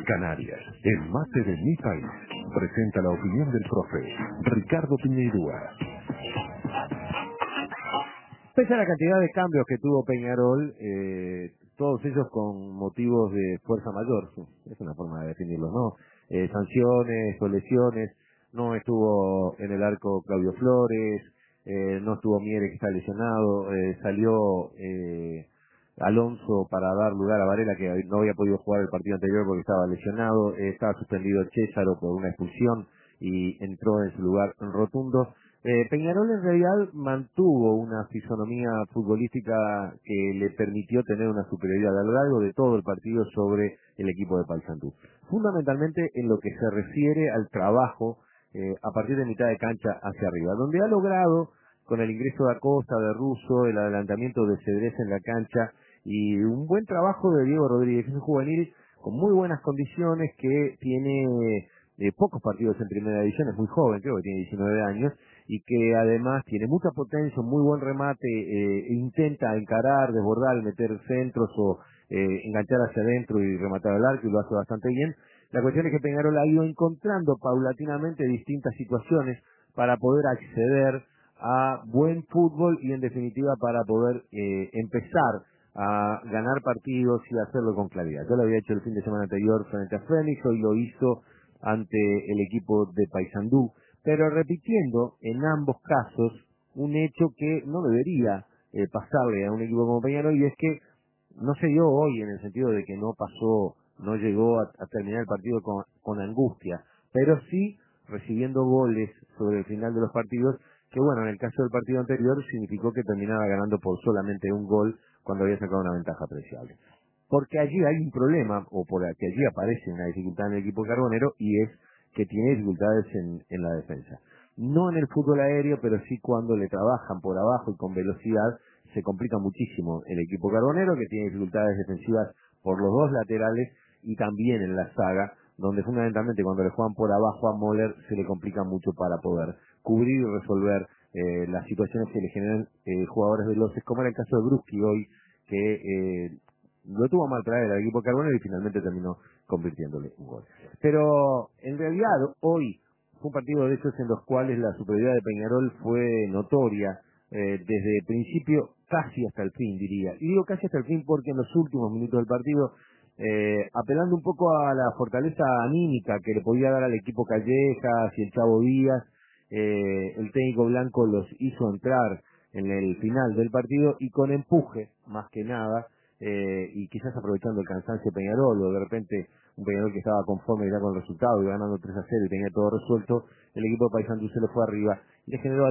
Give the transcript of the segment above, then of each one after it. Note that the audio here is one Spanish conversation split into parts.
Canarias, el mate de mi país, presenta la opinión del profe Ricardo Piñeirúa. Pese a la cantidad de cambios que tuvo Peñarol, todos ellos con motivos de fuerza mayor, es una forma de definirlo, ¿no? Sanciones o lesiones, no estuvo en el arco Claudio Flores, no estuvo Miere que está lesionado, salió Alonso para dar lugar a Varela que no había podido jugar el partido anterior porque estaba lesionado, estaba suspendido Césaro por una expulsión y entró en su lugar Rotundo. Peñarol en realidad mantuvo una fisonomía futbolística que le permitió tener una superioridad a lo largo de todo el partido sobre el equipo de Paysandú. Fundamentalmente en lo que se refiere al trabajo a partir de mitad de cancha hacia arriba, donde ha logrado, con el ingreso de Acosta, de Russo, el adelantamiento de Cedrés en la cancha y un buen trabajo de Diego Rodríguez, que es un juvenil con muy buenas condiciones, que tiene pocos partidos en primera división, es muy joven, creo que tiene 19 años, y que además tiene mucha potencia, un muy buen remate, intenta encarar, desbordar, meter centros o enganchar hacia adentro y rematar al arco, y lo hace bastante bien. La cuestión es que Peñarol ha ido encontrando paulatinamente distintas situaciones para poder acceder a buen fútbol y en definitiva para poder empezar a ganar partidos y hacerlo con claridad. Yo lo había hecho el fin de semana anterior frente a Fénix, hoy lo hizo ante el equipo de Paysandú, pero repitiendo en ambos casos un hecho que no debería pasarle a un equipo como Peñarol, y es que no se dio hoy en el sentido de que no pasó, no llegó a terminar el partido con angustia, pero sí recibiendo goles sobre el final de los partidos, que bueno, en el caso del partido anterior significó que terminaba ganando por solamente un gol cuando había sacado una ventaja apreciable. Porque allí hay un problema, o porque allí aparece una dificultad en el equipo carbonero, y es que tiene dificultades en la defensa. No en el fútbol aéreo, pero sí cuando le trabajan por abajo y con velocidad, se complica muchísimo el equipo carbonero, que tiene dificultades defensivas por los dos laterales y también en la saga, donde fundamentalmente cuando le juegan por abajo a Moller se le complica mucho para poder cubrir y resolver las situaciones que le generan jugadores veloces, como era el caso de Bruschi hoy, que lo tuvo mal traer al equipo carbonero y finalmente terminó convirtiéndole un gol. Pero en realidad hoy fue un partido de esos en los cuales la superioridad de Peñarol fue notoria desde el principio casi hasta el fin, diría. Y digo casi hasta el fin porque en los últimos minutos del partido, apelando un poco a la fortaleza anímica que le podía dar al equipo Callejas y el Chavo Díaz, el técnico blanco los hizo entrar en el final del partido y con empuje, más que nada, y quizás aprovechando el cansancio de Peñarol, o de repente un Peñarol que estaba conforme ya con el resultado y ganando 3-0 y tenía todo resuelto, el equipo de Paysandú se le fue arriba y le generó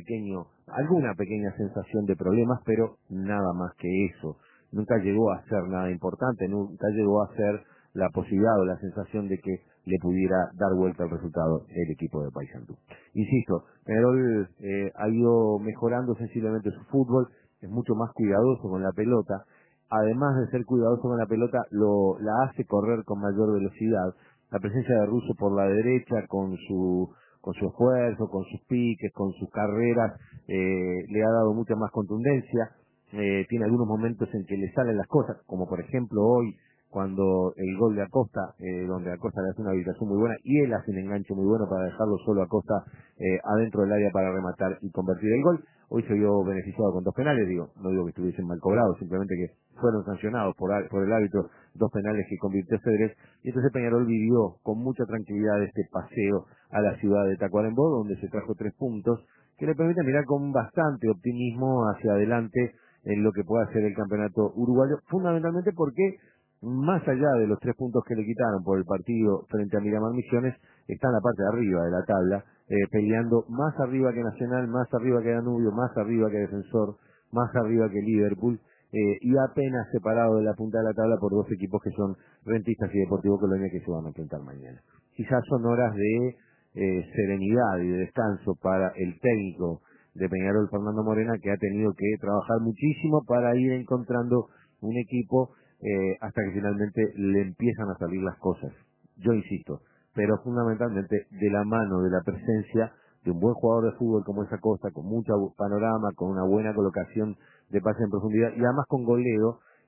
alguna pequeña sensación de problemas, pero nada más que eso. Nunca llegó a ser nada importante, nunca llegó a ser la posibilidad o la sensación de que le pudiera dar vuelta al resultado el equipo de Paysandú. Insisto, Peñarol ha ido mejorando sensiblemente su fútbol, es mucho más cuidadoso con la pelota. Además de ser cuidadoso con la pelota, la hace correr con mayor velocidad. La presencia de Russo por la derecha, con su esfuerzo, con sus piques, con sus carreras, le ha dado mucha más contundencia. Tiene algunos momentos en que le salen las cosas, como por ejemplo hoy, cuando el gol de Acosta, donde Acosta le hace una habilitación muy buena y él hace un enganche muy bueno para dejarlo solo a Acosta adentro del área para rematar y convertir el gol. Hoy se vio beneficiado con dos penales, no digo que estuviesen mal cobrados, simplemente que fueron sancionados por el árbitro, dos penales que convirtió Cedrés, y entonces Peñarol vivió con mucha tranquilidad este paseo a la ciudad de Tacuarembó, donde se trajo 3 puntos, que le permiten mirar con bastante optimismo hacia adelante en lo que pueda ser el campeonato uruguayo, fundamentalmente porque más allá de los 3 puntos que le quitaron por el partido frente a Miramar Misiones, está en la parte de arriba de la tabla, peleando más arriba que Nacional, más arriba que Danubio, más arriba que Defensor, más arriba que Liverpool, y apenas separado de la punta de la tabla por 2 equipos que son Rentistas y Deportivo Colonia, que se van a enfrentar mañana. Quizás son horas de serenidad y de descanso para el técnico de Peñarol, Fernando Morena, que ha tenido que trabajar muchísimo para ir encontrando un equipo hasta que finalmente le empiezan a salir las cosas. Yo insisto, pero fundamentalmente de la mano de la presencia de un buen jugador de fútbol como es Acosta, con mucho panorama, con una buena colocación de pase en profundidad y además con goleo,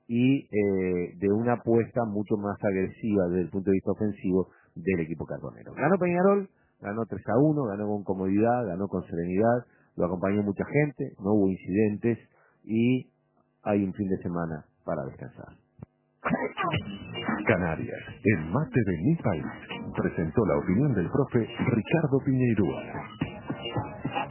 y de una apuesta mucho más agresiva desde el punto de vista ofensivo del equipo carbonero. Ganó Peñarol, ganó 3-1, ganó con comodidad, ganó con serenidad, lo acompañó mucha gente, no hubo incidentes y hay un fin de semana para descansar. Canarias, el mate de mi país, presentó la opinión del profe Ricardo Piñeirúa.